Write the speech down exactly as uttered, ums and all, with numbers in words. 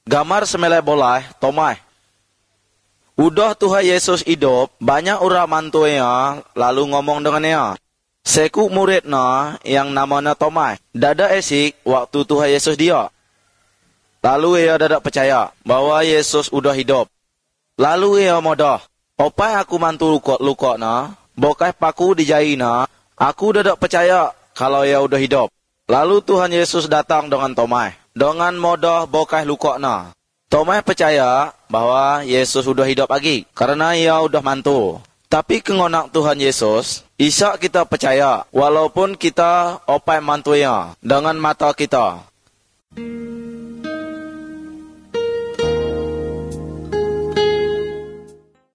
Gamar semelai boleh, Tomai. Udah Tuhan Yesus hidup, banyak orang mantunya lalu ngomong dengan dia. Seku muridnya yang namanya Tomai. Dada esik waktu Tuhan Yesus dia. Lalu ia dadak percaya bahwa Yesus udah hidup. Lalu ia modah. Opai aku mantu luka-luka na, bokai paku dijai na, aku dadak percaya kalau ia udah hidup. Lalu Tuhan Yesus datang dengan Tomai. Dengan modah bokai luka na. Tomai percaya bahwa Yesus sudah hidup lagi karena ia sudah mantu. Tapi kengonak Tuhan Yesus, isa kita percaya walaupun kita opai mantunya dengan mata kita.